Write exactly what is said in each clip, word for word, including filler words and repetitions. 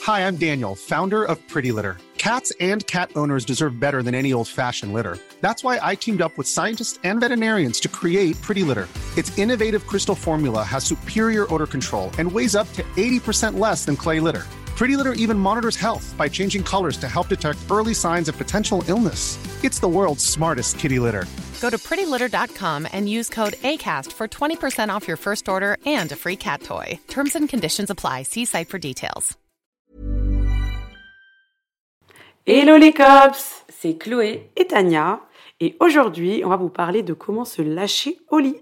Hi, I'm Daniel, founder of Pretty Litter. Cats and cat owners deserve better than any old-fashioned litter. That's why I teamed up with scientists and veterinarians to create Pretty Litter. Its innovative crystal formula has superior odor control and weighs up to eighty percent less than clay litter. Pretty Litter even monitors health by changing colors to help detect early signs of potential illness. It's the world's smartest kitty litter. Go to pretty litter dot com and use code ACAST for twenty percent off your first order and a free cat toy. Terms and conditions apply. See site for details. Hello les cops, c'est Chloé et Tania et aujourd'hui on va vous parler de comment se lâcher au lit.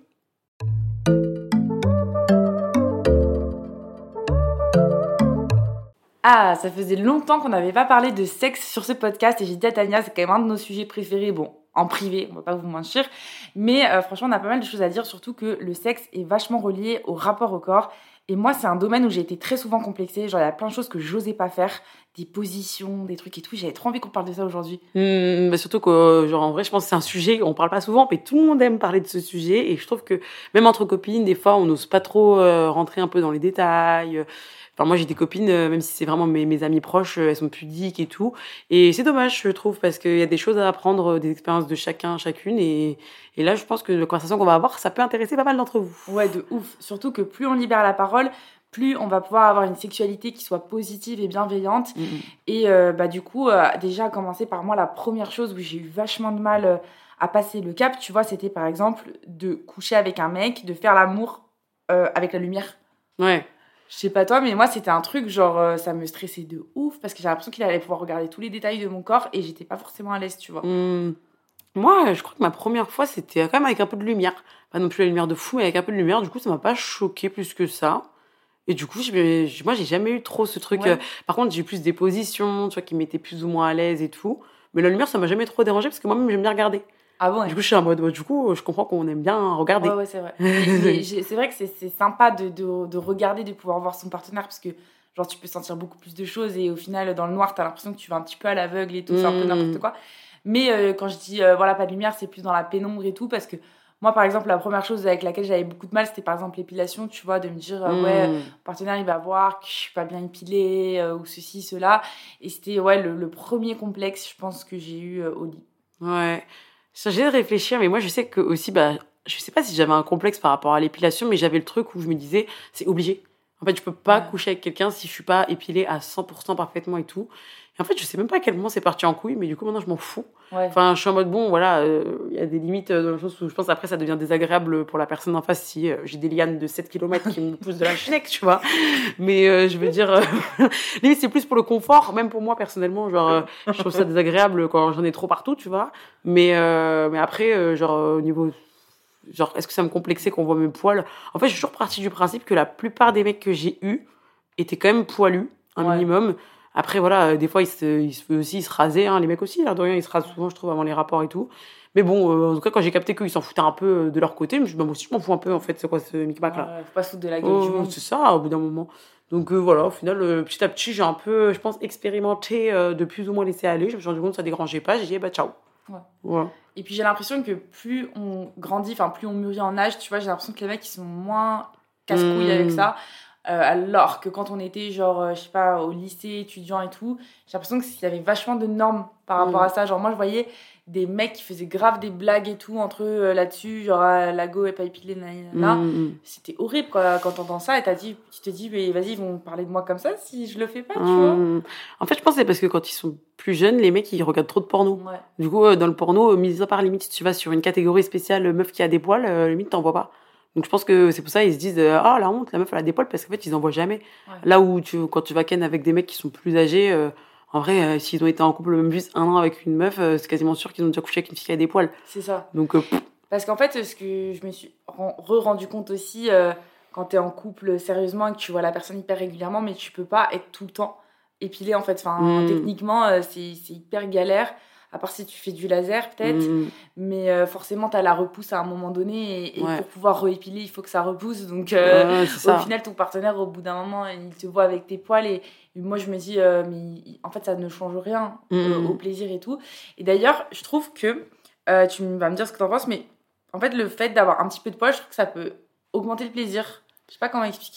Ah, ça faisait longtemps qu'on n'avait pas parlé de sexe sur ce podcast et j'ai dit à Tania, c'est quand même un de nos sujets préférés, bon, en privé, on va pas vous mentir, mais euh, franchement on a pas mal de choses à dire, surtout que le sexe est vachement relié au rapport au corps. Et moi, c'est un domaine où j'ai été très souvent complexée. Genre, il y a plein de choses que j'osais pas faire. Des positions, des trucs et tout. J'avais trop envie qu'on parle de ça aujourd'hui. Mmh, mais surtout que, genre, en vrai, je pense que c'est un sujet, on parle pas souvent, mais tout le monde aime parler de ce sujet. Et je trouve que, même entre copines, des fois, on n'ose pas trop euh, rentrer un peu dans les détails. Enfin, moi, j'ai des copines, euh, même si c'est vraiment mes, mes amies proches, euh, elles sont pudiques et tout. Et c'est dommage, je trouve, parce qu'il y a des choses à apprendre, euh, des expériences de chacun, chacune. Et, et là, je pense que la conversation qu'on va avoir, ça peut intéresser pas mal d'entre vous. Ouais, de ouf. Surtout que plus on libère la parole, plus on va pouvoir avoir une sexualité qui soit positive et bienveillante. Mmh. Et euh, bah, du coup, euh, déjà, à commencer par moi, la première chose où j'ai eu vachement de mal euh, à passer le cap, tu vois, c'était par exemple de coucher avec un mec, de faire l'amour euh, avec la lumière. Ouais. Je sais pas toi, mais moi, c'était un truc, genre, euh, ça me stressait de ouf parce que j'avais l'impression qu'il allait pouvoir regarder tous les détails de mon corps et j'étais pas forcément à l'aise, tu vois. Mmh. Moi, je crois que ma première fois, c'était quand même avec un peu de lumière. Pas non plus la lumière de fou, mais avec un peu de lumière. Du coup, ça m'a pas choquée plus que ça. Et du coup, je, moi, j'ai jamais eu trop ce truc. Ouais. Euh, par contre, j'ai eu plus des positions, tu vois, qui m'étaient plus ou moins à l'aise et tout. Mais la lumière, ça m'a jamais trop dérangée parce que moi-même, j'aime bien regarder. Ah bon, ouais. Du coup, je suis en mode, du coup, je comprends qu'on aime bien regarder. Ouais, ouais, c'est vrai. mais, c'est vrai que c'est, c'est sympa de, de, de regarder, de pouvoir voir son partenaire parce que, genre, tu peux sentir beaucoup plus de choses et au final, dans le noir, t'as l'impression que tu vas un petit peu à l'aveugle et tout, mmh. c'est un peu n'importe quoi. Mais euh, quand je dis, euh, voilà, pas de lumière, c'est plus dans la pénombre et tout parce que moi, par exemple, la première chose avec laquelle j'avais beaucoup de mal, c'était par exemple l'épilation, tu vois, de me dire, euh, mmh. ouais, mon partenaire, il va voir que je suis pas bien épilée euh, ou ceci, cela. Et c'était, ouais, le, le premier complexe, je pense, que j'ai eu euh, au lit. Ouais. J'ai de réfléchir, mais moi, je sais que aussi, bah, je sais pas si j'avais un complexe par rapport à l'épilation, mais j'avais le truc où je me disais, c'est obligé. En fait, je peux pas ouais. coucher avec quelqu'un si je suis pas épilée à cent pour cent parfaitement et tout. Et en fait, je sais même pas à quel moment c'est parti en couille, mais du coup, maintenant, je m'en fous. Ouais. Enfin, je suis en mode, bon, voilà, il euh, y a des limites dans le sens où je pense après, ça devient désagréable pour la personne en face si euh, j'ai des lianes de sept kilomètres qui me poussent de la schneck, tu vois. Mais euh, je veux dire, euh, limite, c'est plus pour le confort, même pour moi, personnellement, genre, euh, je trouve ça désagréable quand j'en ai trop partout, tu vois. Mais, euh, mais après, euh, genre, au niveau... Genre, est-ce que ça me complexait qu'on voit mes poils ? En fait, je suis toujours partie du principe que la plupart des mecs que j'ai eus étaient quand même poilus, un ouais. minimum. Après, voilà, des fois, ils se, ils se, aussi, ils se rasaient, hein, les mecs aussi, là, de rien, ils se rasent souvent, je trouve, avant les rapports et tout. Mais bon, euh, en tout cas, quand j'ai capté qu'ils s'en foutaient un peu de leur côté, je me suis dit, bah, moi aussi, je m'en fous un peu, en fait, c'est quoi ce micmac là ? Ouais, faut pas se foutre de la gueule oh, du monde. C'est ça, au bout d'un moment. Donc euh, voilà, au final, euh, petit à petit, j'ai un peu, je pense, expérimenté euh, de plus ou moins laisser aller. Je me suis rendu compte que ça dérangeait pas, j'ai dit, bah, ciao. Ouais. Ouais. Et puis j'ai l'impression que plus on grandit, enfin plus on mûrit en âge, tu vois, j'ai l'impression que les mecs ils sont moins casse-couilles mmh. avec ça. Euh, alors que quand on était genre, euh, je sais pas, au lycée, étudiant et tout, j'ai l'impression qu'il y avait vachement de normes par rapport mmh. à ça. Genre moi je voyais des mecs qui faisaient grave des blagues et tout entre eux euh, là-dessus, genre ah, la go est pas épilée, là. Mmh. C'était horrible quoi, quand t'entends ça et t'as dit, tu te dis, mais vas-y, ils vont parler de moi comme ça si je le fais pas, tu mmh. vois. En fait, je pense que c'est parce que quand ils sont plus jeunes, les mecs ils regardent trop de porno. Ouais. Du coup, euh, dans le porno, euh, mis à part limite, si tu vas sur une catégorie spéciale meuf qui a des poils, euh, limite t'en vois pas. Donc je pense que c'est pour ça ils se disent ah la honte, la meuf elle a des poils parce qu'en fait ils en voient jamais. Ouais. Là où tu quand tu vas ken avec des mecs qui sont plus âgés, euh, en vrai euh, s'ils ont été en couple même juste un an avec une meuf, euh, c'est quasiment sûr qu'ils ont déjà couché avec une fille qui a des poils. C'est ça. Donc euh, parce qu'en fait ce que je me suis re-rendu compte aussi euh, quand t'es en couple sérieusement et que tu vois la personne hyper régulièrement, mais tu peux pas être tout le temps épilé en fait. Enfin mmh. techniquement euh, c'est c'est hyper galère. À part si tu fais du laser, peut-être. Mmh. Mais euh, forcément, tu as la repousse à un moment donné. Et, et ouais. pour pouvoir réépiler, il faut que ça repousse. Donc, euh, ouais, au final, ton partenaire, au bout d'un moment, il te voit avec tes poils. Et, et moi, je me dis, euh, mais en fait, ça ne change rien mmh. euh, au plaisir et tout. Et d'ailleurs, je trouve que, euh, tu vas me dire ce que tu en penses, mais en fait, le fait d'avoir un petit peu de poils, je trouve que ça peut augmenter le plaisir. Je sais pas comment expliquer.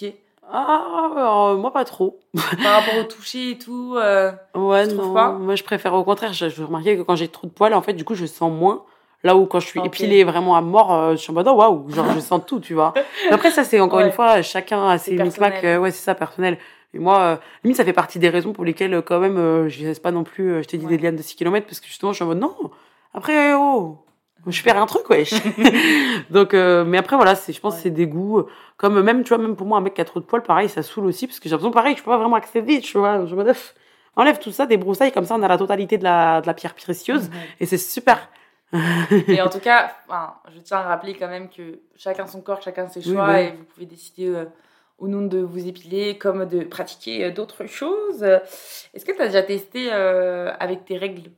Ah, alors, moi, pas trop. Par rapport au toucher et tout euh, Ouais, tu trouves non. pas Moi, je préfère au contraire. J'ai j'ai remarqué que quand j'ai trop de poils, en fait, du coup, je sens moins. Là où quand je suis Ok. épilée vraiment à mort, euh, je suis en mode, oh, waouh, genre, je sens tout, tu vois. Mais après, ça, c'est encore Ouais. une fois, chacun a C'est ses micmacs. personnel. euh, ouais, c'est ça, personnel. Et moi, euh, limite, ça fait partie des raisons pour lesquelles, euh, quand même, euh, je laisse pas non plus, euh, je t'ai dit, Ouais. des lianes de six kilomètres, parce que justement, je suis en mode, non. Après, oh, je perds un truc, wesh. Donc, euh, mais après, voilà, c'est, je pense Ouais. que c'est des goûts. Comme même, tu vois, même pour moi, un mec qui a trop de poils, pareil, ça saule aussi, parce que j'ai l'impression, pareil, je peux pas vraiment accéder, tu vois. Je me dis, pff, enlève tout ça, des broussailles, comme ça, on a la totalité de la, de la pierre précieuse, Mhm. et c'est super. Et en tout cas, enfin, je tiens à rappeler quand même que chacun son corps, chacun ses Oui, choix, oui. et vous pouvez décider euh, ou non de vous épiler, comme de pratiquer euh, d'autres choses. Est-ce que tu as déjà testé euh, avec tes règles?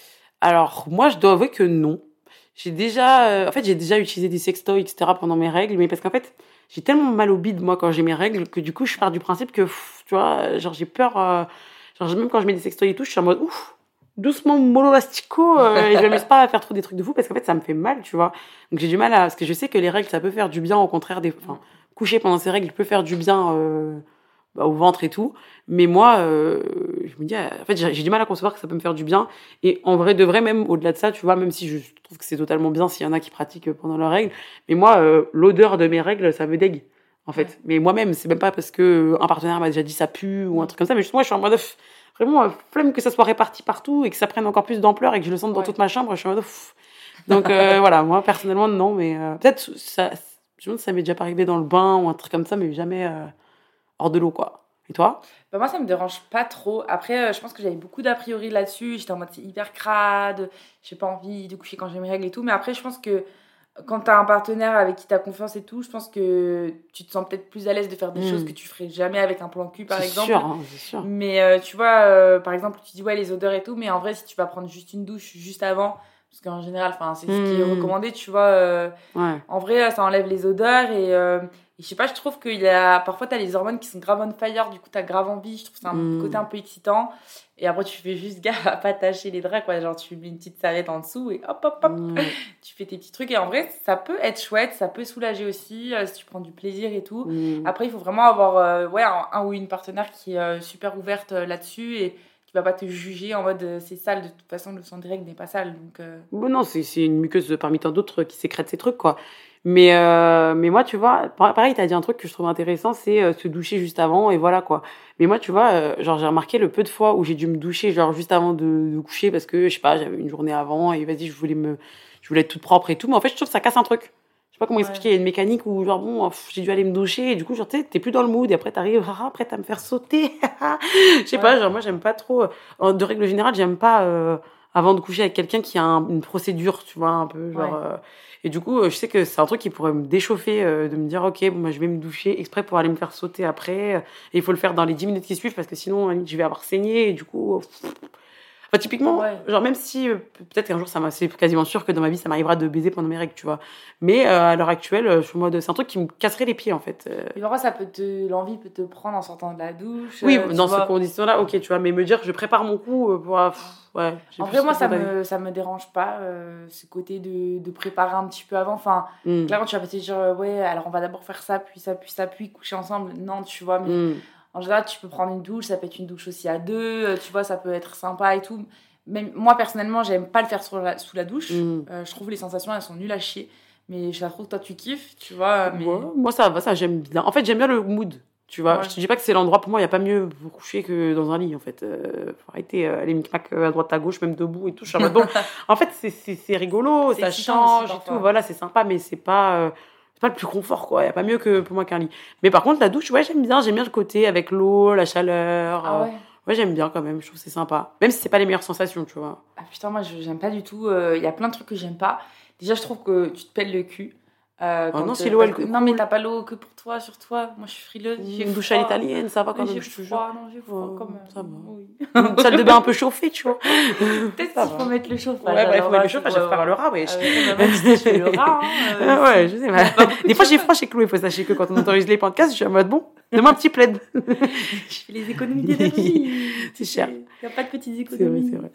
Alors, moi, je dois avouer que non. J'ai déjà, euh, en fait, j'ai déjà utilisé des sextoys, et cetera pendant mes règles, mais parce qu'en fait, j'ai tellement mal au bide, moi, quand j'ai mes règles, que du coup, je pars du principe que, pff, tu vois, genre, j'ai peur, euh, genre, même quand je mets des sextoys et tout, je suis en mode, ouf, doucement, mollo lastico, euh, et je me laisse pas faire trop des trucs de fou, parce qu'en fait, ça me fait mal, tu vois. Donc, j'ai du mal à, parce que je sais que les règles, ça peut faire du bien, au contraire, des, enfin, coucher pendant ces règles peut faire du bien, euh, bah, au ventre et tout. Mais moi, euh, je me dis, euh, en fait, j'ai j'ai du mal à concevoir que ça peut me faire du bien. Et en vrai, de vrai, même au-delà de ça, tu vois, même si je trouve que c'est totalement bien s'il y en a qui pratiquent pendant leurs règles, mais moi, euh, l'odeur de mes règles, ça me dégue, en fait. Ouais. Mais moi-même, c'est même pas parce que un partenaire m'a déjà dit ça pue ou un truc comme ça, mais juste moi, je suis en mode, pff, vraiment, euh, flemme que ça soit réparti partout et que ça prenne encore plus d'ampleur et que je le sente dans Ouais. toute ma chambre. Je suis en mode, pff. Donc, euh, voilà, moi, personnellement, non, mais euh, peut-être, ça, je me demande si ça m'est déjà pas arrivé dans le bain ou un truc comme ça, mais jamais euh, hors de l'eau, quoi. Et toi? Bah, moi, ça me dérange pas trop. Après, euh, je pense que j'avais beaucoup d'a priori là-dessus. J'étais en mode c'est hyper crade, j'ai pas envie de coucher quand j'ai mes règles et tout. Mais après, je pense que quand t'as un partenaire avec qui t'as confiance et tout, je pense que tu te sens peut-être plus à l'aise de faire des Mm. choses que tu ferais jamais avec un plan cul, par C'est exemple. sûr, hein, c'est sûr. Mais euh, tu vois, euh, par exemple, tu dis ouais, les odeurs et tout, mais en vrai, si tu vas prendre juste une douche juste avant, parce qu'en général, enfin, c'est ce qui est Mm. recommandé, tu vois, euh, Ouais. en vrai, ça enlève les odeurs et, euh, et je sais pas, je trouve qu'il y a parfois t'as les hormones qui sont grave on fire, du coup t'as grave envie, je trouve que c'est un Mm. côté un peu excitant. Et après, tu fais juste gaffe à pas tâcher les draps, quoi. Genre, tu mets une petite serviette en dessous et hop, hop, hop, Mm. tu fais tes petits trucs. Et en vrai, ça peut être chouette, ça peut soulager aussi euh, si tu prends du plaisir et tout. Mm. Après, il faut vraiment avoir euh, ouais, un, un ou une partenaire qui est euh, super ouverte euh, là-dessus et qui va pas te juger en mode euh, c'est sale. De toute façon, le sang des règles n'est pas sale. Donc, euh, Bon, non, c'est c'est une muqueuse parmi tant d'autres qui sécrète ces trucs, quoi. Mais, euh, mais moi, tu vois, par- pareil, t'as dit un truc que je trouve intéressant, c'est euh, se doucher juste avant, et voilà, quoi. Mais moi, tu vois, euh, genre, j'ai remarqué le peu de fois où j'ai dû me doucher, genre, juste avant de, de coucher, parce que, je sais pas, j'avais une journée avant, et vas-y, je voulais me, je voulais être toute propre et tout, mais en fait, je trouve que ça casse un truc. Je sais pas comment Ouais. expliquer, il y a une mécanique où, genre, bon, pff, j'ai dû aller me doucher, et du coup, genre, tu sais, t'es plus dans le mood, et après, t'arrives, ah, prête à me faire sauter. Je sais Ouais. pas, genre, moi, j'aime pas trop, euh, de règle générale, j'aime pas, euh, avant de coucher avec quelqu'un qui a un- une procédure, tu vois, un peu, genre, Ouais. euh, et du coup, euh, je sais que c'est un truc qui pourrait me déchauffer, euh, de me dire, ok, bon, bah, je vais me doucher exprès pour aller me faire sauter après, euh, et il faut le faire dans les dix minutes qui suivent, parce que sinon, à la limite, je vais avoir saigné, et du coup, euh, pff. Enfin, typiquement, Ouais. genre, même si, euh, peut-être qu'un jour, ça m'a, c'est quasiment sûr que dans ma vie, ça m'arrivera de baiser pendant mes règles, tu vois. Mais, euh, à l'heure actuelle, euh, je suis en mode, c'est un truc qui me casserait les pieds, en fait. Euh, Et parfois, ça peut te, l'envie peut te prendre en sortant de la douche. oui, euh, tu dans vois. ces conditions-là, ok, tu vois, mais me dire, je prépare mon coup, euh, pour, euh, pff, ouais. j'ai En plus vrai, moi, ce ça côté d'avis. me, ça me dérange pas, euh, ce côté de, de préparer un petit peu avant. Enfin, Mm. clairement, tu vas pas te dire, euh, ouais, alors on va d'abord faire ça, puis ça, puis ça, puis coucher ensemble. Non, tu vois, mais Mm. en général, tu peux prendre une douche, ça peut être une douche aussi à deux, euh, tu vois, ça peut être sympa et tout. Même moi, personnellement, j'aime pas le faire sur la- sous la douche. Mm. Euh, je trouve les sensations, elles sont nulles à chier. Mais je la trouve que toi, tu kiffes, tu vois. Mais... Ouais, moi, ça va, ça, j'aime bien. En fait, j'aime bien le mood, tu vois. Ouais. Je te dis pas que c'est l'endroit, pour moi, il n'y a pas mieux pour coucher que dans un lit, en fait. Euh, faut arrêter euh, les micmacs à droite, à gauche, même debout et tout. Je suis en mode, bon, en fait, c'est, c'est, c'est rigolo, C'est ça excitant change aussi, et parfois. tout. Voilà, c'est sympa, mais c'est pas, euh, c'est pas le plus confort, quoi. Il n'y a pas mieux que pour moi qu'un lit. Mais par contre, la douche, ouais, j'aime bien. J'aime bien le côté avec l'eau, la chaleur. Ah euh, ouais. Ouais, j'aime bien quand même. Je trouve que c'est sympa. Même si c'est pas les meilleures sensations, tu vois. Ah putain, moi, je- j'aime pas du tout. Il y a plein de trucs que j'aime pas. Déjà, je trouve que tu te pèles le cul. Euh, Oh quand, non, euh, si l'eau, parce elle que- coule. Non, mais t'as pas l'eau que pour toi, sur toi. Moi, je suis frileuse. j'ai Une douche à froid. l'italienne, ça va quand Oui, même, j'ai je te jure. froid, non, j'ai froid Ouais, quand même. ça va. Oui. Une salle de bain un peu chauffée, tu vois. Peut-être Ça qu'il va. faut mettre le chauffage. Ouais, bah, il faut alors mettre là, le chauffage, c'est- je vais faire le rat, ouais. Ah ouais, bah, même si je fais le rat. hein, euh, Ah ouais, si- je sais pas. Des fois, j'ai froid chez Chloé. Il faut sachez que quand on autorise les podcasts, je suis en mode bon, donne-moi un petit plaid. Je fais les économies d'énergie. C'est cher. Il n'y a pas de petites C'est vrai, économies. c'est vrai.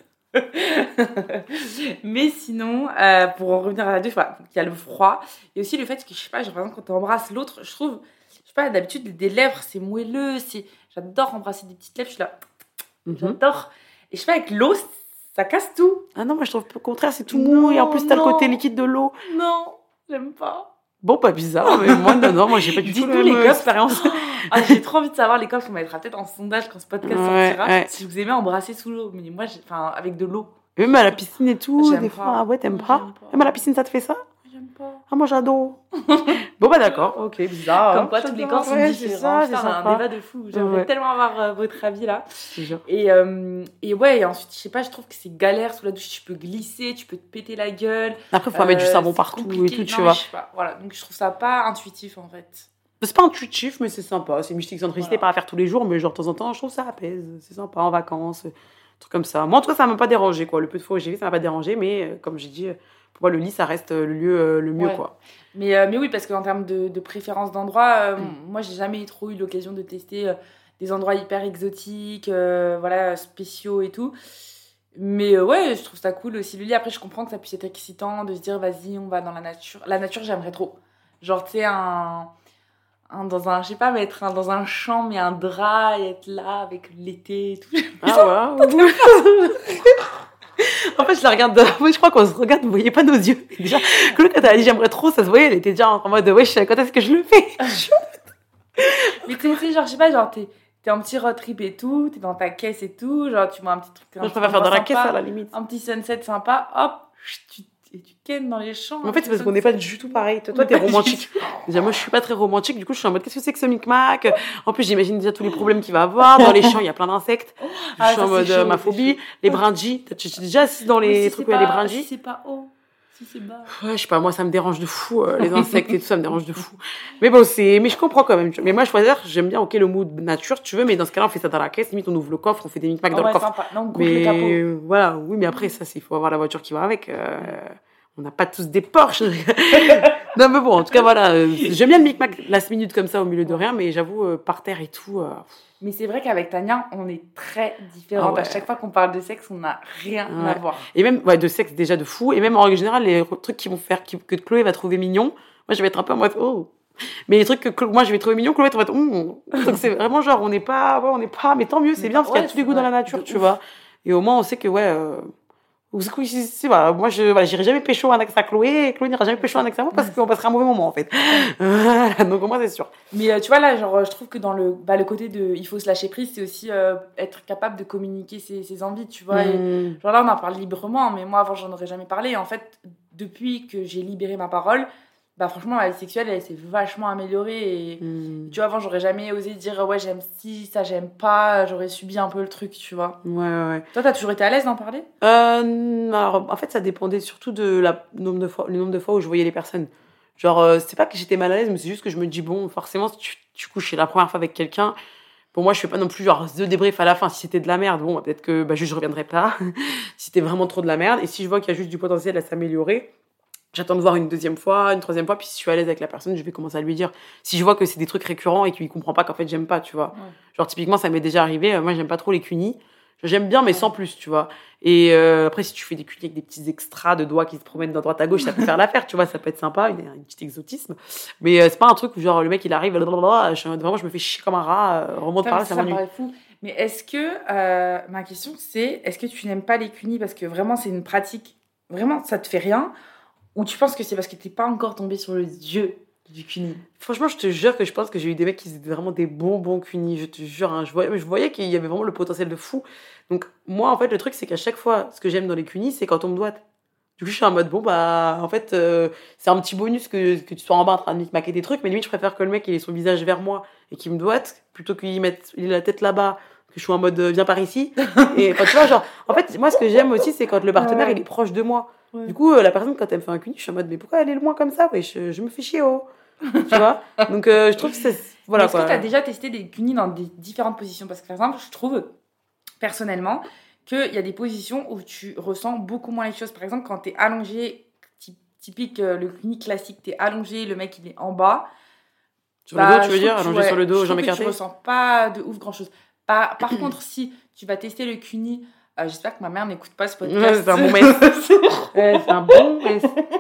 Mais sinon, euh, pour en revenir à la douche, voilà, il y a le froid. Et aussi le fait que, je sais pas, genre, par exemple, quand tu embrasses l'autre, je trouve, sais pas, d'habitude, des lèvres, c'est moelleux. C'est... J'adore embrasser des petites lèvres. Je suis là. Mm-hmm. J'adore. Et je sais pas, avec l'eau, ça casse tout. Ah non, moi, je trouve au contraire, c'est tout mou. Non, et en plus, t'as non. le côté liquide de l'eau. Non, j'aime pas. Bon, pas bizarre, mais moi, non, non, moi, j'ai pas du tout la même expérience. Ah, j'ai trop envie de savoir, les coffres, on mettra peut-être en sondage quand ce podcast ouais, sortira. Ouais. Si vous aimez embrasser sous l'eau. Mais moi, j'ai... enfin, avec de l'eau. Même à la piscine et tout, j'aime des pas. fois. Ah ouais, t'aimes non, pas, pas Même à la piscine, ça te fait ça? J'aime pas. Ah, moi, j'adore. Bon, bah d'accord, ok, bizarre. Comme quoi, tous les corps sont ouais, différents. C'est ça, c'est un débat de fou. J'aimerais ouais. tellement avoir euh, votre avis là. Et, euh, et ouais, et ensuite, je sais pas, je trouve que c'est galère sous la douche. Tu peux glisser, tu peux te péter la gueule. Après, il faut euh, mettre du savon partout compliqué. Et tout, tu non, vois. Je sais pas, voilà. Donc, je trouve ça pas intuitif en fait. C'est pas intuitif, mais c'est sympa. C'est une petite excentricité, voilà. Pas à faire tous les jours, mais genre de temps en temps, je trouve ça apaise. C'est sympa en vacances, truc comme ça. Moi, en tout cas, ça m'a pas dérangé, quoi. Le peu de fois où j'ai vu, ça m'a pas dérangé, mais euh, comme j'ai dit, pour moi, le lit, ça reste le lieu euh, le mieux, ouais. quoi. Mais, euh, mais oui, parce qu'en termes de, de préférence d'endroit, euh, mm. moi, j'ai jamais trop eu l'occasion de tester euh, des endroits hyper exotiques, euh, voilà, spéciaux et tout. Mais euh, ouais, je trouve ça cool aussi. Le lit, après, je comprends que ça puisse être excitant de se dire, vas-y, on va dans la nature. La nature, j'aimerais trop. Genre, tu sais, un... Un, dans un, je sais pas, mais être un, dans un champ, mais un drap, et être là avec l'été et tout. Ah ouais. En fait, je la regarde, moi je crois qu'on se regarde, vous voyez pas nos yeux. Et déjà, Chloé, quand elle a dit j'aimerais trop, ça se voyait, elle était déjà en mode, ouais, quand est-ce que je le fais? Mais tu sais, genre, je sais pas, genre, t'es, t'es en petit road trip et tout, t'es dans ta caisse et tout, genre, tu vois un petit truc. Moi, je préfère faire dans la sympa, caisse à la limite. Un petit sunset sympa, hop, tu et tu kennes dans les champs. En fait, c'est parce qu'on n'est pas du tout pareil. Toi, toi t'es romantique. Déjà, moi, je suis pas très romantique. Du coup, je suis en mode, qu'est-ce que c'est que ce micmac? En plus, j'imagine déjà tous les problèmes qu'il va avoir. Dans les champs, il y a plein d'insectes. Je ah, suis ça, en mode, chaud, ma phobie. Les brindilles. Tu es déjà assis dans les si trucs où il y a les brindilles? Si c'est pas haut. Si c'est bas. Ouais, je sais pas, moi, ça me dérange de fou. Euh, les insectes et tout, ça me dérange de fou. Mais bon, c'est, mais je comprends quand même. Mais moi, je choisis, j'aime bien, ok, le mood nature, tu veux, mais dans ce cas-là, on fait ça dans la caisse. Limite, on ouvre le coffre, on fait des micmacs oh, dans ouais, le coffre. Sympa. Non, on mais, le capot. Voilà, oui, mais après, ça, il faut avoir la voiture qui va avec. Euh, On n'a pas tous des Porsche. Non, mais bon, en tout cas, voilà. Euh, j'aime bien le micmac last minute comme ça au milieu de rien, mais j'avoue, euh, par terre et tout. Euh... Mais c'est vrai qu'avec Tania, on est très différentes. Ah ouais. À chaque fois qu'on parle de sexe, on n'a rien ouais. à voir. Et même, ouais, de sexe déjà de fou. Et même en règle générale, les trucs qui vont faire qui, que Chloé va trouver mignon, moi, je vais être un peu en mode, oh. Mais les trucs que moi, je vais trouver mignon, Chloé, tu vas être, oh. Donc, c'est vraiment genre, on n'est pas, ouais, on n'est pas, mais tant mieux, c'est bien, parce ouais, qu'il y a tous les goûts dans la nature, tu ouf. Vois. Et au moins, on sait que, ouais, euh, c'est, c'est, voilà, moi, je, voilà, j'irai jamais pécho un ex à Chloé, et Chloé n'ira jamais pécho un ex à moi parce qu'on passera un mauvais moment, en fait. Voilà, donc, au moins, c'est sûr. Mais, euh, tu vois, là, genre, je trouve que dans le, bah, le côté de, il faut se lâcher prise, c'est aussi, euh, être capable de communiquer ses, ses envies, tu vois. Mm. Et, genre, là, on en parle librement, mais moi, avant, j'en aurais jamais parlé. Et en fait, depuis que j'ai libéré ma parole, bah, franchement, la vie sexuelle, elle s'est vachement améliorée. Et, mm. tu vois, avant, j'aurais jamais osé dire, ouais, j'aime ci, ça, j'aime pas. J'aurais subi un peu le truc, tu vois. Ouais, ouais, ouais. Toi, t'as toujours été à l'aise d'en parler? Euh, alors, en fait, ça dépendait surtout de la, nombre de fois, le nombre de fois où je voyais les personnes. Genre, euh, c'est pas que j'étais mal à l'aise, mais c'est juste que je me dis, bon, forcément, si tu, tu couches la première fois avec quelqu'un, pour moi, je fais pas non plus genre deux débriefs à la fin. Si c'était de la merde, bon, peut-être que bah, juste je reviendrai pas. Si c'était vraiment trop de la merde. Et si je vois qu'il y a juste du potentiel à s'améliorer, j'attends de voir une deuxième fois, une troisième fois, puis si je suis à l'aise avec la personne, je vais commencer à lui dire. Si je vois que c'est des trucs récurrents et qu'il comprend pas qu'en fait j'aime pas, tu vois. Ouais. Genre typiquement, ça m'est déjà arrivé, moi j'aime pas trop les cunis. J'aime bien, mais ouais. sans plus, tu vois. Et euh, après, si tu fais des cunis avec des petits extras de doigts qui se promènent de droite à gauche, ça peut faire l'affaire, tu vois, ça peut être sympa, une, une petite exotisme. Mais euh, c'est pas un truc où genre le mec il arrive, blablabla, je, vraiment je me fais chier comme un rat, euh, remonte par là, ça m'ennuie. Mais est-ce que, euh, ma question c'est, est-ce que tu n'aimes pas les cunis parce que vraiment c'est une pratique, vraiment ça te fait rien? Ou tu penses que c'est parce que t'es pas encore tombé sur le dieu du cuni? Franchement, je te jure que je pense que j'ai eu des mecs qui étaient vraiment des bons bons cunis. Je te jure, hein, je voyais, je voyais qu'il y avait vraiment le potentiel de fou. Donc moi, en fait, le truc c'est qu'à chaque fois, ce que j'aime dans les cunis, c'est quand on me doite. Du coup, je suis en mode bon bah, en fait, euh, c'est un petit bonus que que tu sois en bas en train de maquer des trucs, mais limite, je préfère que le mec il ait son visage vers moi et qu'il me doite plutôt qu'il mette il ait la tête là-bas. Que je suis en mode euh, viens par ici. Et quand tu vois, genre, en fait, moi, ce que j'aime aussi, c'est quand le partenaire ouais. il est proche de moi. Ouais. Du coup, euh, la personne, quand elle me fait un cuni, je suis en mode, mais pourquoi elle est loin comme ça? Ouais, je, je me fais chier, oh. Tu vois? Donc, euh, je trouve que c'est. Voilà, est-ce quoi. que tu as déjà testé des cunis dans des différentes positions? Parce que, par exemple, je trouve, personnellement, qu'il y a des positions où tu ressens beaucoup moins les choses. Par exemple, quand tu es allongé, typique euh, le cuni classique, tu es allongé, le mec, il est en bas. Sur bah, le dos, tu veux dire? Allongé ouais, sur le dos, jambes écartées? Tu ressens pas de ouf grand-chose. Par, par contre, si tu vas tester le cuni, euh, j'espère que ma mère n'écoute pas ce podcast. Ouais, c'est un bon mess. Ouais, c'est un bon mess.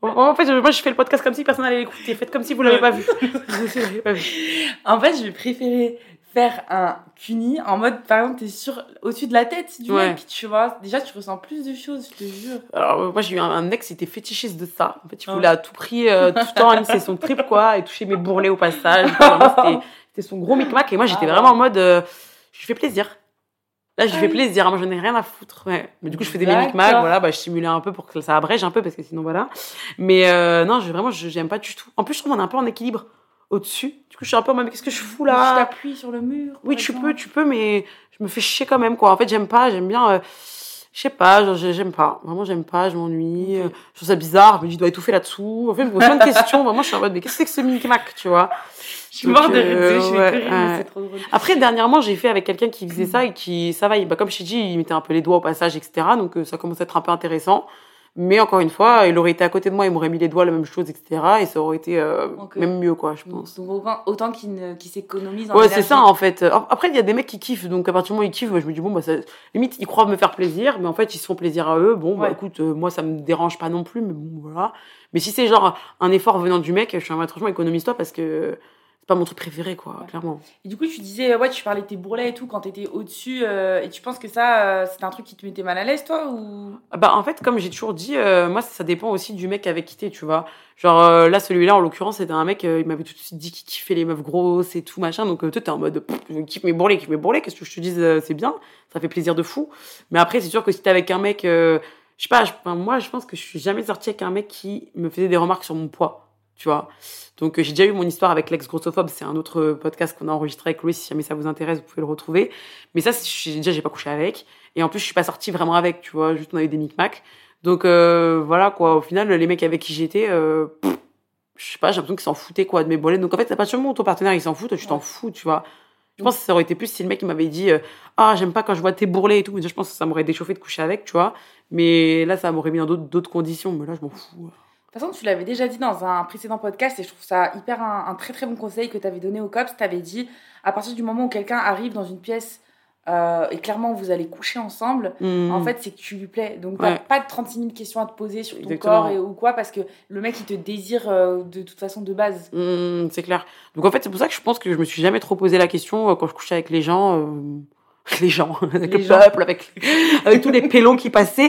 En fait, je, moi, je fais le podcast comme si personne n'allait l'écouter. Faites comme si vous l'avez pas vu. Vous l'avez pas vu. En fait, je vais préférer faire un cuni en mode, par exemple, t'es sur, au-dessus de la tête du Ouais. mec, tu vois. Déjà, tu ressens plus de choses, je te jure. Alors, euh, moi, j'ai eu un, un ex qui était fétichiste de ça. En fait, il voulait à tout prix, euh, tout le temps, lisser son trip, quoi, et toucher mes bourrelets au passage. Vraiment, c'était, c'était son gros micmac. Et moi, j'étais Ah, vraiment ouais. en mode, euh, je lui fais plaisir. Là, je lui Ah fais oui. plaisir. Moi, j'en ai rien à foutre. Ouais. Mais du coup, je faisais mes D'accord. micmacs, voilà, bah, je simulais un peu pour que ça abrège un peu, parce que sinon, voilà. Mais, euh, non, je, vraiment, je, j'aime pas du tout. En plus, je trouve qu'on est un peu en équilibre au-dessus. Du coup, je suis un peu en mode, mais qu'est-ce que je fous Tu là? t'appuies sur le mur. Oui, par tu exemple. peux, tu peux, mais je me fais chier quand même, quoi. En fait, j'aime pas, j'aime bien, euh, je sais pas, genre, j'ai- j'aime pas. Vraiment, j'aime pas, je m'ennuie. Ok. euh, Je trouve ça bizarre, je me dis, je dois étouffer là-dessous. En fait, je me pose plein de questions. Vraiment, je suis en mode, mais qu'est-ce que c'est que ce micmac, tu vois? Je suis Donc, morte de euh, rire, je vais ouais, que rire, ouais. mais c'est trop drôle. Après, dernièrement, j'ai fait avec quelqu'un qui faisait ça et qui, ça va, il, bah, comme je t'ai dit, il mettait un peu les doigts au passage, et cetera. Donc, euh, ça commence à être un peu intéressant. Mais encore une fois, il aurait été à côté de moi, il m'aurait mis les doigts, la même chose, et cetera. Et ça aurait été euh, Ok. même mieux, quoi, je pense. Donc, autant, autant qu'il ne- qu'il s'économise en Ouais, c'est énergie. ça, en fait. Après, il y a des mecs qui kiffent. Donc, à partir du moment où ils kiffent, moi, je me dis, bon, bah, ça, limite, ils croient me faire plaisir. Mais en fait, ils se font plaisir à eux. Bon, bah, Ouais. écoute, euh, moi, ça me dérange pas non plus. Mais bon, voilà. Mais si c'est genre un effort venant du mec, je suis en mode, franchement, économise-toi parce que c'est pas mon truc préféré, quoi, Ouais. clairement. Et du coup, tu disais, ouais, tu parlais de tes bourrelets et tout quand t'étais au-dessus. euh, et tu penses que ça, euh, c'était un truc qui te mettait mal à l'aise, toi ou... Bah, en fait, comme j'ai toujours dit, euh, moi, ça, ça dépend aussi du mec avec qui t'es, tu vois. Genre, euh, là, celui-là, en l'occurrence, c'était un mec, euh, il m'avait tout de suite dit qu'il kiffait les meufs grosses et tout, machin. Donc, euh, toi, t'es en mode, pff, je kiffe mes bourrelets, je kiffe mes bourrelets, qu'est-ce que je te dise, euh, c'est bien, ça fait plaisir de fou. Mais après, c'est sûr que si t'es avec un mec, euh, je sais pas, je- enfin, moi, je pense que je suis jamais sortie avec un mec qui me faisait des remarques sur mon poids, tu vois. Donc, euh, j'ai déjà eu mon histoire avec l'ex-grossophobe, c'est un autre euh, podcast qu'on a enregistré avec Chloé, si jamais ça vous intéresse, vous pouvez le retrouver. Mais ça, c'est- je- déjà, j'ai pas couché avec. Et en plus, je suis pas sortie vraiment avec, tu vois, juste on a eu des micmacs. Donc, euh, voilà, quoi. Au final, les mecs avec qui j'étais, euh, pff, je sais pas, j'ai l'impression qu'ils s'en foutaient, quoi, de mes bourrelets. Donc, en fait, à partir du moment où ton partenaire, il s'en fout, toi, tu t'en Ouais. fous, tu vois. Je pense que ça aurait été plus si le mec, il m'avait dit, euh, ah, j'aime pas quand je vois tes bourrelets et tout. Mais déjà, je pense que ça m'aurait déchauffé de coucher avec, tu vois. Mais là, ça m'aurait mis dans d'autres, d'autres conditions. Mais là, je m'en fous. De toute façon, tu l'avais déjà dit dans un précédent podcast et je trouve ça hyper un, un très très bon conseil que tu avais donné au cops. Tu avais dit, à partir du moment où quelqu'un arrive dans une pièce euh, et clairement vous allez coucher ensemble, Mmh. en fait, c'est que tu lui plais. Donc, t'as Ouais. pas de trente-six mille questions à te poser sur ton Exactement. corps et, ou quoi, parce que le mec, il te désire euh, de toute façon de base. Mmh, c'est clair. Donc en fait, c'est pour ça que je pense que je me suis jamais trop posé la question euh, quand je couchais avec les gens. euh, Les gens, avec Les le gens. peuple, avec, avec tous les pélons qui passaient.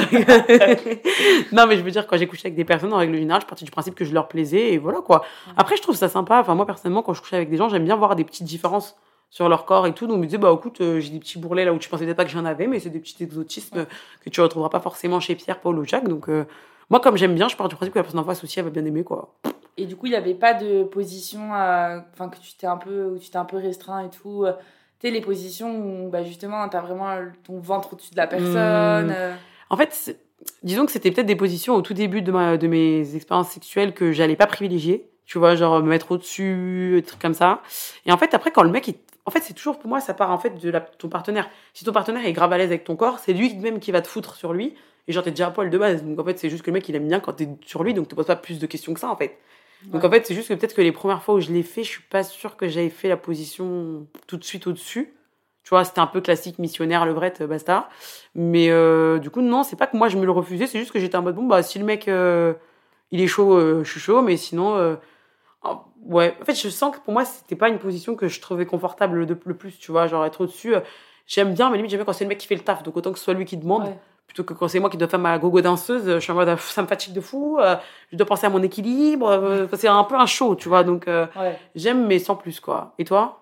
Non, mais je veux dire, quand j'ai couché avec des personnes, en règle générale, je partais du principe que je leur plaisais et voilà, quoi. Après, je trouve ça sympa. Enfin, moi, personnellement, quand je couchais avec des gens, j'aime bien voir des petites différences sur leur corps et tout. Donc, je me disais, bah, écoute, euh, j'ai des petits bourrelets là où tu pensais peut-être pas que j'en avais, mais c'est des petits exotismes que tu retrouveras pas forcément chez Pierre, Paul ou Jacques. Donc, euh, moi, comme j'aime bien, je pars du principe que la personne en face aussi, elle va bien aimer, quoi. Et du coup, il n'y avait pas de position, euh, enfin, que tu t'es un peu, où tu t'es un peu restreint et tout. euh, Tu sais, les positions où, bah, justement, t'as vraiment ton ventre au-dessus de la personne. Mmh. euh. En fait, c'est- disons que c'était peut-être des positions au tout début de, ma, de mes expériences sexuelles que j'allais pas privilégier. Tu vois, genre me mettre au-dessus, des trucs comme ça. Et en fait, après, quand le mec, il... en fait, c'est toujours pour moi, ça part en fait de la... ton partenaire. Si ton partenaire est grave à l'aise avec ton corps, c'est lui même qui va te foutre sur lui. Et genre, t'es déjà à poil de base. Donc en fait, c'est juste que le mec, il aime bien quand t'es sur lui, donc te poses pas plus de questions que ça, en fait. Donc Ouais. en fait, c'est juste que peut-être que les premières fois où je l'ai fait, je suis pas sûre que j'avais fait la position tout de suite au-dessus. Tu vois, c'était un peu classique, missionnaire, levrette, basta. Mais euh, du coup, non, c'est pas que moi je me le refusais, c'est juste que j'étais en mode, bon, bah, si le mec, euh, il est chaud, euh, je suis chaud, mais sinon, euh, oh, ouais. En fait, je sens que pour moi, c'était pas une position que je trouvais confortable de, le plus, tu vois, genre être au-dessus. euh, j'aime bien, mais limite, j'aime bien quand c'est le mec qui fait le taf, donc autant que ce soit lui qui demande. Ouais. Plutôt que quand c'est moi qui dois faire ma gogo danseuse, je suis en mode, ah, ça me fatigue de fou, euh, je dois penser à mon équilibre, euh, c'est un peu un show, tu vois, donc euh, Ouais. j'aime, mais sans plus, quoi. Et toi?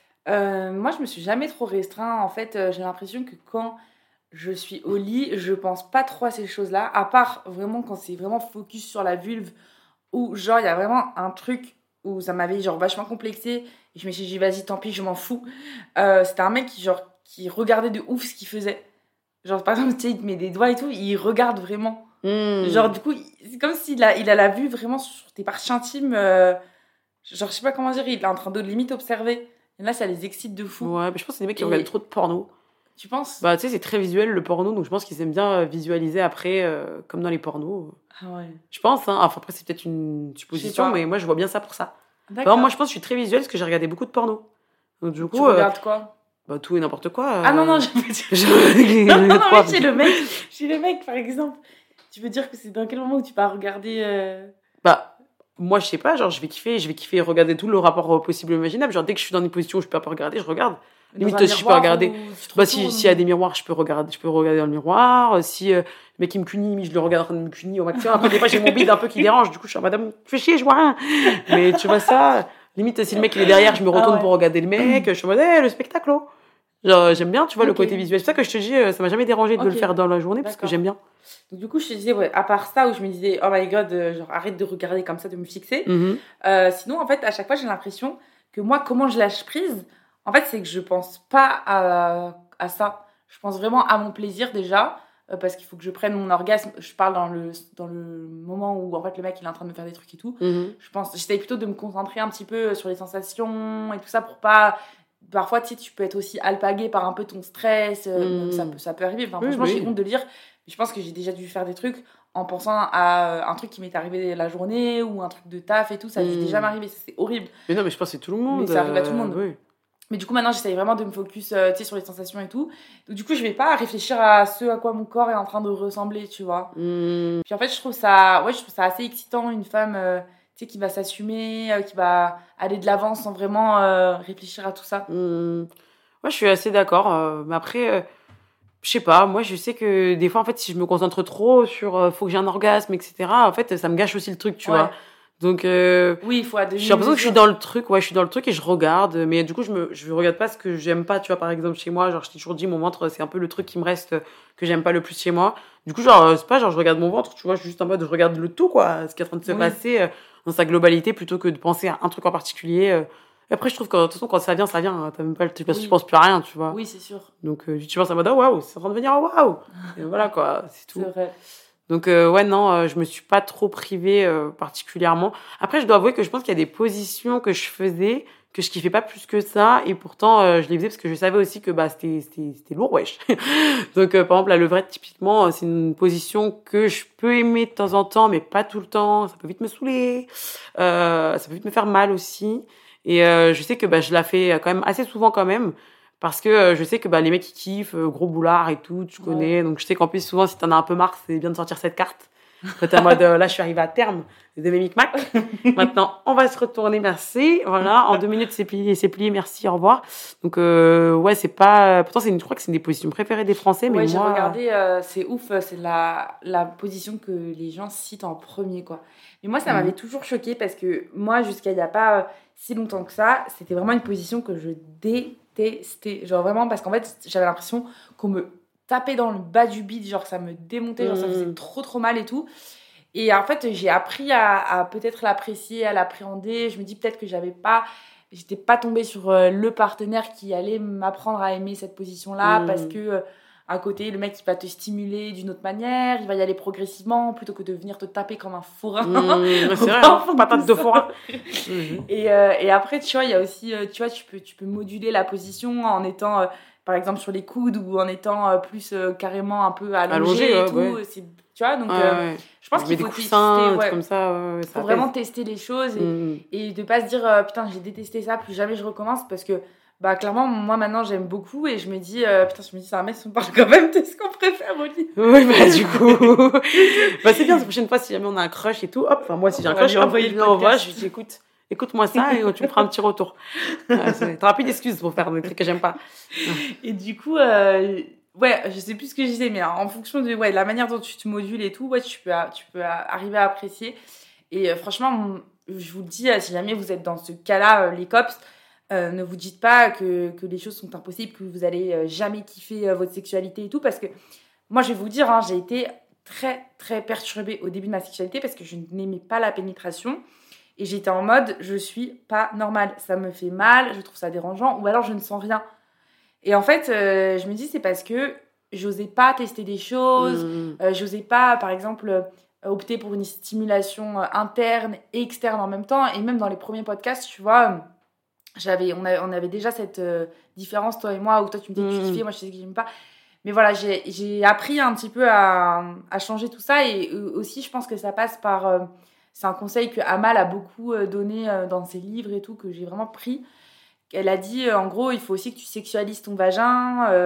Euh, moi, je me suis jamais trop restreint. En fait, euh, j'ai l'impression que quand je suis au lit, je pense pas trop à ces choses-là, à part vraiment quand c'est vraiment focus sur la vulve, où genre il y a vraiment un truc où ça m'avait genre vachement complexé. Et je me suis dit, vas-y, tant pis, je m'en fous. Euh, c'était un mec qui, genre, qui regardait de ouf ce qu'il faisait. Genre, par exemple, tu sais, il te met des doigts et tout, il regarde vraiment. Mmh. Genre, du coup, il- c'est comme s'il a, il a la vue vraiment sur tes parties intimes. euh, genre, je sais pas comment dire, il est en train de limite observer. Et là, ça les excite de fou. Ouais, mais je pense que c'est des mecs qui Et- regardent trop de porno. Tu penses? Bah, tu sais, c'est très visuel le porno, donc je pense qu'ils aiment bien euh, visualiser après, euh, comme dans les pornos. Ah ouais. Je pense, hein. Enfin, après, c'est peut-être une supposition, pas. mais moi, je vois bien ça pour ça. D'accord. Vraiment, moi, je pense que je suis très visuelle parce que j'ai regardé beaucoup de porno. Donc, du Tu coup, euh, regardes quoi? bah, tout et n'importe quoi. euh. Ah non, non, je veux dire. Je- Non, non, Quoi, mais chez le mec, chez le mec, par exemple, Tu veux dire que c'est dans quel moment où tu vas regarder euh... Bah, moi, je sais pas, genre, je vais kiffer, je vais kiffer regarder tout le rapport possible et imaginable. Genre, dès que je suis dans une position où je peux pas regarder, je regarde. Limite, si je peux regarder. Bah, si, s'il y a des miroirs, je peux regarder, je peux regarder dans le miroir. Si, euh, le mec, il me cunit, je le regarde en train de me cunir au maximum. Après, des fois, j'ai mon bide un peu qui dérange. Du coup, je suis en madame, fais chier, je vois rien. Mais tu vois ça. Limite, si le mec, il est derrière, je me retourne ah ouais. pour regarder le mec. Je suis en mode, hey, le spectacle. Genre, j'aime bien, tu vois, okay. le côté visuel. C'est pour ça que je te dis, ça m'a jamais dérangé de okay. le faire dans la journée, parce D'accord. que j'aime bien. Donc, du coup, je te disais, ouais, à part ça, où je me disais, oh my god, euh, genre, arrête de regarder comme ça, de me fixer. Mm-hmm. Euh, sinon, en fait, à chaque fois, j'ai l'impression que moi, comment je lâche prise, en fait, c'est que je pense pas à, à ça. Je pense vraiment à mon plaisir, déjà, euh, parce qu'il faut que je prenne mon orgasme. Je parle dans le, dans le moment où, en fait, le mec, il est en train de me faire des trucs et tout. Mm-hmm. Je pense, j'essaie plutôt de me concentrer un petit peu sur les sensations et tout ça pour pas... Parfois, tu sais, tu peux être aussi alpagué par un peu ton stress. Euh, mmh. ça, peut, ça peut arriver. Enfin, franchement, oui, oui. j'ai honte de le dire. Mais je pense que j'ai déjà dû faire des trucs en pensant à un truc qui m'est arrivé la journée ou un truc de taf et tout. Ça a mmh. déjà m'arriver. C'est horrible. Mais non, mais je pense que c'est tout le monde. Mais ça arrive à tout le monde. Euh, oui. Mais du coup, maintenant, j'essaye vraiment de me focus euh, tu sais, sur les sensations et tout. Donc, du coup, je vais pas réfléchir à ce à quoi mon corps est en train de ressembler, tu vois. Mmh. Puis en fait, je trouve ça, ouais, je trouve ça assez excitant, une femme... Euh, tu sais, qui va s'assumer, euh, qui va aller de l'avant sans vraiment euh, réfléchir à tout ça. Mmh. Moi, je suis assez d'accord. Euh, mais après, euh, je sais pas. Moi, je sais que des fois, en fait, si je me concentre trop sur euh, faut que j'ai un orgasme, et cetera, en fait, ça me gâche aussi le truc, tu ouais. vois. Donc, euh, oui, il faut à demi. J'ai l'impression que je suis dans le truc. Ouais, je suis dans le truc et je regarde. Mais du coup, je me, je regarde pas ce que j'aime pas, tu vois. Par exemple, chez moi, genre, je t'ai toujours dit, mon ventre, c'est un peu le truc qui me reste que j'aime pas le plus chez moi. Du coup, genre, c'est pas genre, je regarde mon ventre, tu vois, je suis juste en mode, je regarde le tout, quoi, ce qui est en train de se oui. passer euh, dans sa globalité plutôt que de penser à un truc en particulier. Euh. Après, je trouve que, de toute façon, quand ça vient, ça vient. T'as même pas, tu, oui. tu penses plus à rien, tu vois. Oui, c'est sûr. Donc, euh, tu penses en mode, oh, waouh, c'est en train de venir, oh, waouh. Et voilà, quoi, c'est tout. C'est vrai. Donc, euh, ouais, non, euh, je me suis pas trop privée euh, particulièrement. Après, je dois avouer que je pense qu'il y a des positions que je faisais que je kiffais pas plus que ça. Et pourtant, euh, je les faisais parce que je savais aussi que bah, c'était, c'était, c'était lourd, wesh. Donc, euh, par exemple, la levrette, typiquement, c'est une position que je peux aimer de temps en temps, mais pas tout le temps. Ça peut vite me saouler. Euh, ça peut vite me faire mal aussi. Et euh, je sais que bah, je la fais quand même assez souvent quand même. Parce que euh, je sais que bah, les mecs, ils kiffent, euh, gros boulard et tout, tu connais. Ouais. Donc, je sais qu'en plus, souvent, si t'en as un peu marre, c'est bien de sortir cette carte. Quand t'es en mode, euh, là, je suis arrivée à terme de mes micmacs. Maintenant, on va se retourner, merci. Voilà, en deux minutes, c'est plié, c'est plié, merci, au revoir. Donc, euh, ouais, c'est pas... Pourtant, c'est une, je crois que c'est une des positions préférées des Français, mais ouais, moi... j'ai regardé, euh, c'est ouf, c'est la, la position que les gens citent en premier, quoi. Mais moi, ça mmh. m'avait toujours choquée parce que moi, jusqu'à il y a pas si longtemps que ça, c'était vraiment une position que je détestais. Genre vraiment, parce qu'en fait, j'avais l'impression qu'on me tapait dans le bas du bide, genre ça me démontait, genre mmh. ça faisait trop trop mal et tout. Et en fait, j'ai appris à, à peut-être l'apprécier, à l'appréhender. Je me dis peut-être que j'avais pas, j'étais pas tombée sur euh, le partenaire qui allait m'apprendre à aimer cette position-là, mmh. parce que euh, à côté, le mec il va te stimuler d'une autre manière, il va y aller progressivement plutôt que de venir te taper comme un fourrin. Mmh, c'est vrai, hein, patate de fourrin. Mmh. Et, euh, et après, tu vois, il y a aussi, euh, tu vois, tu peux, tu peux moduler la position en étant, euh, par exemple, sur les coudes ou en étant euh, plus euh, carrément un peu allongé, allongé et ouais, tout. Ouais. C'est, tu vois, donc ouais, euh, ouais. je pense qu'il faut coussins, tester. Ouais. Comme ça, ouais, faut vraiment tester les choses et, mmh. et de pas se dire euh, putain, j'ai détesté ça, plus jamais je recommence parce que. Bah clairement moi maintenant j'aime beaucoup et je me dis euh, putain je me dis c'est un mec on parle quand même de ce qu'on préfère au lit. Oui bah du coup bah c'est bien la prochaine fois si jamais on a un crush et tout hop enfin moi si j'ai un crush je vais lui envoyer je lui dis écoute écoute-moi ça et tu me feras un petit retour. Ouais, c'est t'auras plus d'excuses pour faire des trucs que j'aime pas. Et du coup euh, ouais je sais plus ce que je disais mais en fonction de ouais la manière dont tu te modules et tout ouais tu peux tu peux arriver à apprécier et euh, franchement je vous le dis si jamais vous êtes dans ce cas-là euh, les cops Euh, ne vous dites pas que, que les choses sont impossibles, que vous allez euh, jamais kiffer euh, votre sexualité et tout, parce que moi, je vais vous dire, hein, j'ai été très, très perturbée au début de ma sexualité parce que je n'aimais pas la pénétration et j'étais en mode, je suis pas normale, ça me fait mal, je trouve ça dérangeant ou alors je ne sens rien. Et en fait, euh, je me dis, c'est parce que j'osais pas tester des choses, mmh. euh, j'osais pas, par exemple... Euh, opter pour une stimulation euh, interne et externe en même temps, et même dans les premiers podcasts, tu vois... J'avais, on, a, on avait déjà cette euh, différence, toi et moi, où toi tu me disais que tu kiffais, moi je disais que j'aime pas. Mais voilà, j'ai, j'ai appris un petit peu à, à changer tout ça. Et euh, aussi, je pense que ça passe par... Euh, c'est un conseil que Amal a beaucoup euh, donné euh, dans ses livres et tout, que j'ai vraiment pris. Elle a dit, euh, en gros, il faut aussi que tu sexualises ton vagin, euh,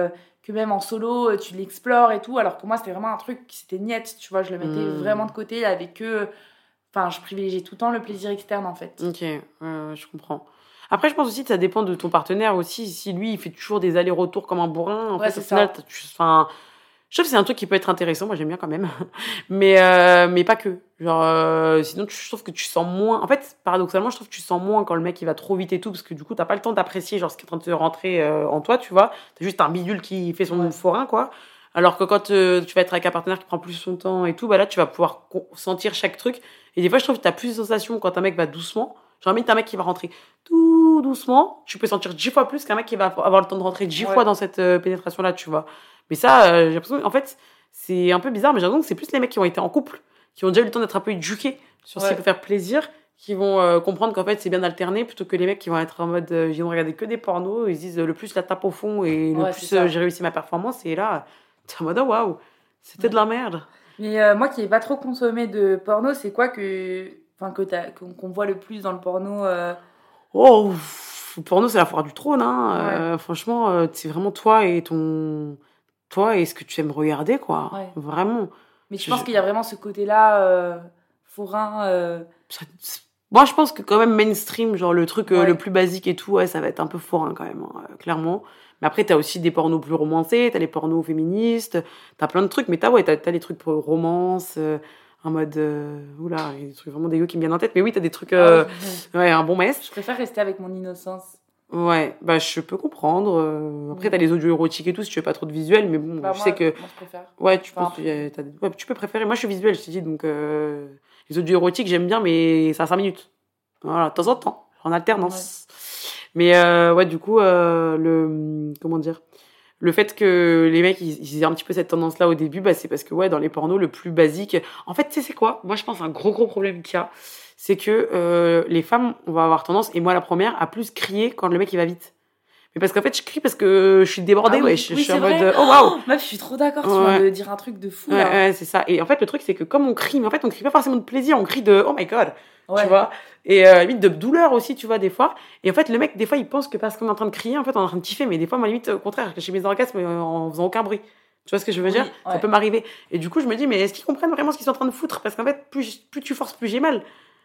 que même en solo, tu l'explores et tout. Alors que moi, c'était vraiment un truc qui c'était niette, tu vois. Je le mettais mmh. vraiment de côté avec eux. Enfin, je privilégiais tout le temps le plaisir externe, en fait. Ok, euh, je comprends. Après, je pense aussi que ça dépend de ton partenaire aussi. Si lui, il fait toujours des allers-retours comme un bourrin, en ouais, fait, au final, tu, enfin, je trouve que c'est un truc qui peut être intéressant. Moi, j'aime bien quand même. mais, euh, mais pas que. Genre, euh, sinon, tu, je trouve que tu sens moins. En fait, paradoxalement, je trouve que tu sens moins quand le mec, il va trop vite et tout, parce que du coup, t'as pas le temps d'apprécier, genre, ce qui est en train de te rentrer euh, en toi, tu vois. T'as juste un bidule qui fait son ouais. forain, quoi. Alors que quand euh, tu vas être avec un partenaire qui prend plus son temps et tout, bah là, tu vas pouvoir sentir chaque truc. Et des fois, je trouve que t'as plus de sensations quand un mec va doucement. Genre, même t'as un mec qui va rentrer tout doucement, tu peux sentir dix fois plus qu'un mec qui va avoir le temps de rentrer dix ouais. fois dans cette euh, pénétration-là, tu vois. Mais ça, euh, j'ai l'impression, en fait, c'est un peu bizarre, mais j'ai l'impression que c'est plus les mecs qui ont été en couple, qui ont déjà eu le temps d'être un peu éduqués sur ouais. ce qui peut faire plaisir, qui vont euh, comprendre qu'en fait, c'est bien d'alterner, plutôt que les mecs qui vont être en mode, euh, ils vont regarder que des pornos, ils se disent, euh, le plus la tape au fond et le ouais, plus euh, j'ai réussi ma performance, et là, t'es en mode, oh, waouh, c'était ouais. de la merde. Mais euh, moi qui n'ai pas trop consommé de porno, c'est quoi que, enfin, que t'as, qu'on, qu'on voit le plus dans le porno euh... Oh, le porno, c'est la foire du trône, hein. Ouais. Euh, franchement, euh, c'est vraiment toi et ton... Toi et ce que tu aimes regarder, quoi. Ouais. Vraiment. Mais je pense je... qu'il y a vraiment ce côté-là, euh, forain... Euh... Ça, moi, je pense que quand même mainstream, genre le truc ouais. euh, le plus basique et tout, ouais, ça va être un peu forain quand même, hein, euh, clairement. Mais après, t'as aussi des pornos plus romancés, t'as les pornos féministes, t'as plein de trucs, mais t'as, ouais, t'as, t'as les trucs pour romance... Euh, en mode euh, oula, il y a des trucs vraiment dégueux qui me viennent en tête, mais oui, t'as des trucs euh, ah, ouais, un bon mess. Je préfère rester avec mon innocence. Ouais, bah je peux comprendre. Euh, après, mmh. t'as les audios érotiques et tout si tu veux pas trop de visuel, mais bon, bah, je moi, sais que moi, je préfère. Ouais, tu enfin, penses, t'as... Ouais, tu peux préférer. Moi, je suis visuel, je te dis, donc euh... les audios érotiques, j'aime bien, mais ça a cinq minutes. Voilà, de temps en temps, en alternance. Ouais. Mais euh, ouais, du coup, euh, le comment dire. Le fait que les mecs, ils, ils aient un petit peu cette tendance-là au début, bah, c'est parce que, ouais, dans les pornos, le plus basique... En fait, tu sais, c'est quoi ? Moi, je pense un gros, gros problème qu'il y a, c'est que euh, les femmes, on va avoir tendance, et moi la première, à plus crier quand le mec, il va vite. Mais parce qu'en fait, je crie parce que je suis débordée, ah oui, ouais. Je, oui, je suis en vrai. mode, oh, waouh! Meuf, je suis trop d'accord, tu ouais. viens de dire un truc de fou, ouais, là. Ouais, c'est ça. Et en fait, le truc, c'est que comme on crie, mais en fait, on crie pas forcément de plaisir, on crie de, oh my god! Ouais. Tu vois? Et euh, limite de douleur aussi, tu vois, des fois. Et en fait, le mec, des fois, il pense que parce qu'on est en train de crier, en fait, on est en train de kiffer. Mais des fois, moi, limite, au contraire, j'ai mes orgasmes en faisant aucun bruit. Tu vois ce que je veux oui, dire? Ouais. Ça peut m'arriver. Et du coup, je me dis, mais est-ce qu'ils comprennent vraiment ce qu'ils sont en train de foutre? Parce qu'en fait, plus, plus tu forces, plus j'ai mal.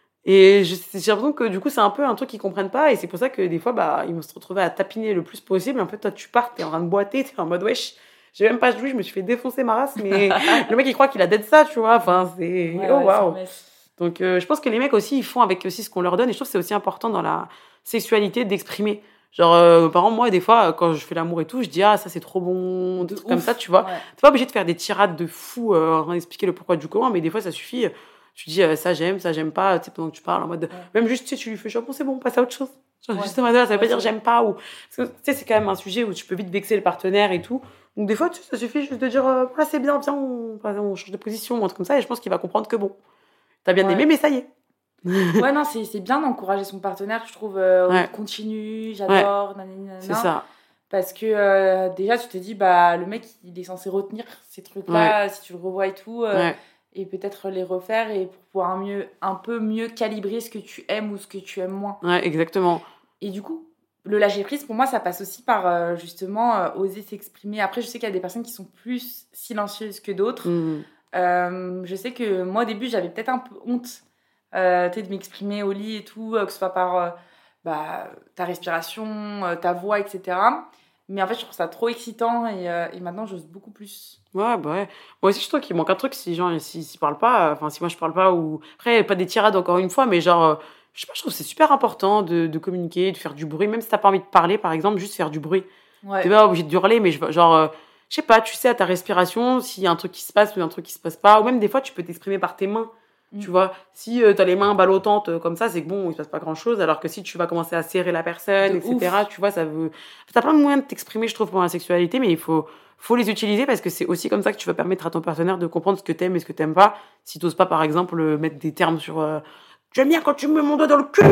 Et je, j'ai l'impression que du coup, c'est un peu un truc qu'ils comprennent pas. Et c'est pour ça que des fois, bah, ils vont se retrouver à tapiner le plus possible. Et en fait, toi, tu pars, t'es en train de boiter, t'es en mode, wesh. J'ai même pas joué, je me suis fait défoncer ma race. Mais le mec, il croit qu'il a dead ça, tu vois. Enfin, c'est, ouais, oh, ouais, waouh. Donc, euh, je pense que les mecs aussi, ils font avec aussi ce qu'on leur donne. Et je trouve que c'est aussi important dans la sexualité d'exprimer. Genre, euh, par exemple, moi, des fois, quand je fais l'amour et tout, je dis, ah, ça, c'est trop bon, des trucs comme ça, tu vois. Ouais. T'es pas obligé de faire des tirades de fou, euh, en train d'expliquer le pourquoi du comment, mais des fois, ça suffit. Tu dis, euh, ça, j'aime, ça, j'aime pas, tu sais, pendant que tu parles, en mode, ouais. Même juste, tu sais, tu lui fais, genre, bon, c'est bon, on passe à autre chose. Genre, ouais. Justement, ça veut pas ouais, dire ouais. J'aime pas, ou, parce que, tu sais, c'est quand même un sujet où tu peux vite vexer le partenaire et tout. Donc, des fois, tu sais, ça suffit juste de dire, euh, là, c'est bien, viens, on, on change de position, ou un truc comme ça, et je pense qu'il va comprendre que bon, t'as bien ouais. aimé, mais ça y est. Ouais, non, c'est, c'est bien d'encourager son partenaire, je trouve, euh, ouais. continue, j'adore, ouais. nanana, c'est ça. Parce que euh, déjà, tu te dis, bah, le mec, il est censé retenir ces trucs-là, ouais. si tu le revois et tout, euh, ouais. et peut-être les refaire, et pour pouvoir mieux, un peu mieux calibrer ce que tu aimes ou ce que tu aimes moins. Ouais, exactement. Et du coup, le lâcher-prise, pour moi, ça passe aussi par, euh, justement, euh, oser s'exprimer. Après, je sais qu'il y a des personnes qui sont plus silencieuses que d'autres. Mmh. Euh, je sais que moi, au début, j'avais peut-être un peu honte Euh, de m'exprimer au lit et tout, euh, que ce soit par euh, bah, ta respiration, euh, ta voix, et cetera. Mais en fait, je trouve ça trop excitant et, euh, et maintenant, j'ose beaucoup plus. Ouais, bah ouais. Moi aussi, je trouve qu'il manque un truc si genre, s'ils si, si parlent pas, enfin, si moi je parle pas, ou. Après, pas des tirades encore une fois, mais genre, euh, je sais pas, je trouve que c'est super important de, de communiquer, de faire du bruit, même si t'as pas envie de parler, par exemple, juste faire du bruit. Ouais. T'es pas obligé de hurler, mais je, genre. Euh, je sais pas, tu sais à ta respiration s'il y a un truc qui se passe ou un truc qui se passe pas, ou même des fois, tu peux t'exprimer par tes mains. Tu mmh. vois, si euh, t'as les mains ballottantes euh, comme ça, c'est que bon, il se passe pas grand chose. Alors que si tu vas commencer à serrer la personne, de et cetera, ouf. Tu vois, ça veut. T'as plein de moyens de t'exprimer, je trouve, pour la sexualité, mais il faut, faut les utiliser parce que c'est aussi comme ça que tu vas permettre à ton partenaire de comprendre ce que t'aimes et ce que t'aimes pas. Si t'oses pas, par exemple, mettre des termes sur. Euh, J'aime bien quand tu me mets mon doigt dans le cul.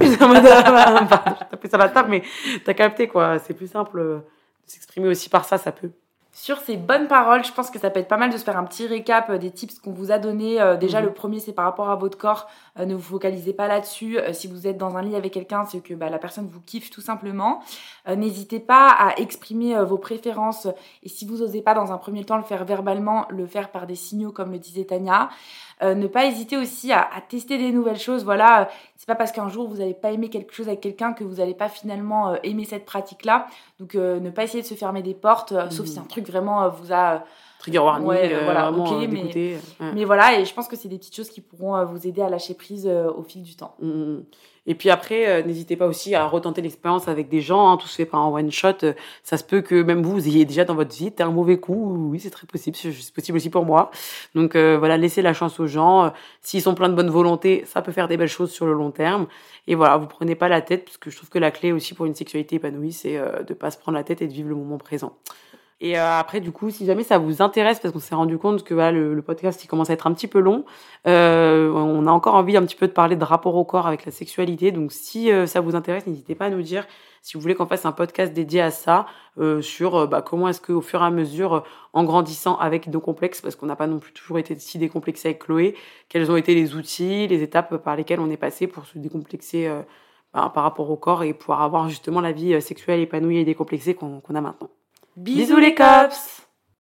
T'as fait ça à la table, mais t'as capté, quoi. C'est plus simple de s'exprimer aussi par ça, ça peut. Sur ces bonnes paroles, je pense que ça peut être pas mal de se faire un petit récap des tips qu'on vous a donnés. Euh, déjà, mmh. le premier, c'est par rapport à votre corps. Euh, ne vous focalisez pas là-dessus. Euh, si vous êtes dans un lit avec quelqu'un, c'est que bah, la personne vous kiffe tout simplement. Euh, n'hésitez pas à exprimer euh, vos préférences. Et si vous n'osez pas, dans un premier temps, le faire verbalement, le faire par des signaux, comme le disait Tania. Euh, ne pas hésiter aussi à, à tester des nouvelles choses. Voilà, euh, c'est pas parce qu'un jour vous n'allez pas aimer quelque chose avec quelqu'un que vous n'allez pas finalement euh, aimer cette pratique-là. Donc euh, ne pas essayer de se fermer des portes, euh, mmh. sauf si un truc vraiment euh, vous a... Euh, Trigger warning, ouais, euh, voilà, vraiment ok, euh, mais, dégoûté. Ouais. mais voilà, et je pense que c'est des petites choses qui pourront euh, vous aider à lâcher prise euh, au fil du temps. Mmh. Et puis après, euh, n'hésitez pas aussi à retenter l'expérience avec des gens, hein, tout se fait par un one-shot. Euh, ça se peut que même vous, vous ayez déjà dans votre vie été un mauvais coup. Oui, c'est très possible, c'est possible aussi pour moi. Donc euh, voilà, laissez la chance aux gens. Euh, s'ils sont pleins de bonne volonté, ça peut faire des belles choses sur le long terme. Et voilà, vous prenez pas la tête, parce que je trouve que la clé aussi pour une sexualité épanouie, c'est euh, de pas se prendre la tête et de vivre le moment présent. Et euh, après, du coup, si jamais ça vous intéresse, parce qu'on s'est rendu compte que voilà, le, le podcast, il commence à être un petit peu long, euh, on a encore envie un petit peu de parler de rapport au corps avec la sexualité. Donc, si euh, ça vous intéresse, n'hésitez pas à nous dire si vous voulez qu'on fasse un podcast dédié à ça, euh, sur euh, bah, comment est-ce qu'au fur et à mesure, euh, en grandissant avec nos complexes, parce qu'on n'a pas non plus toujours été si décomplexés avec Chloé, quels ont été les outils, les étapes par lesquelles on est passé pour se décomplexer euh, bah, par rapport au corps et pouvoir avoir justement la vie sexuelle épanouie et décomplexée qu'on, qu'on a maintenant. Bisous, Bisous les cops!